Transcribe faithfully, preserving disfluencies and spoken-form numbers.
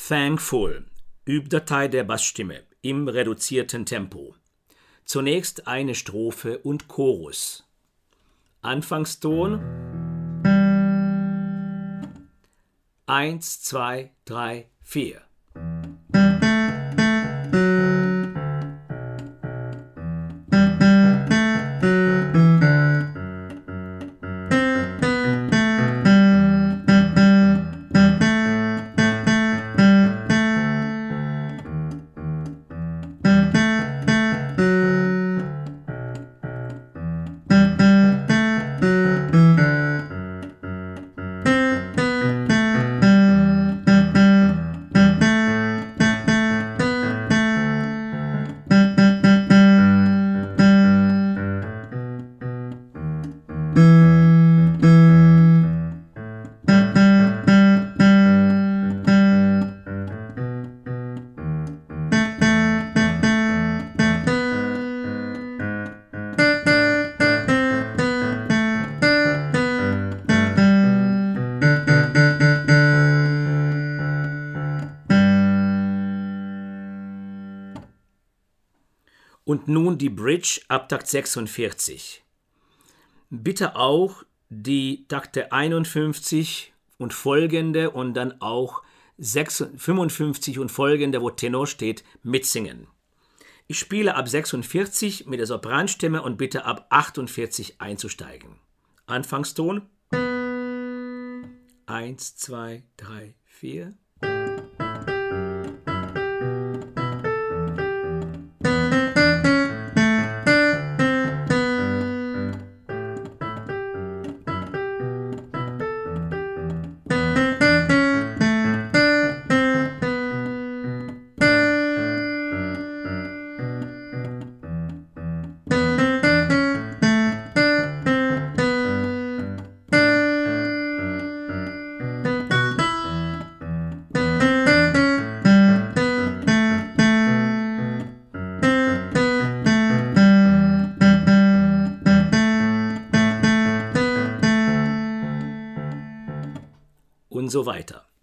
Thankful, Übdatei der Bassstimme im reduzierten Tempo. Zunächst eine Strophe und Chorus. Anfangston eins, zwei, drei, vier. Und nun die Bridge ab Takt sechsundvierzig. Bitte auch die Takte einundfünfzig und folgende und dann auch fünfundfünfzig und folgende, wo Tenor steht, mitsingen. Ich spiele ab sechsundvierzig mit der Sopranstimme und bitte ab achtundvierzig einzusteigen. Anfangston eins, zwei, drei, vier. Und so weiter.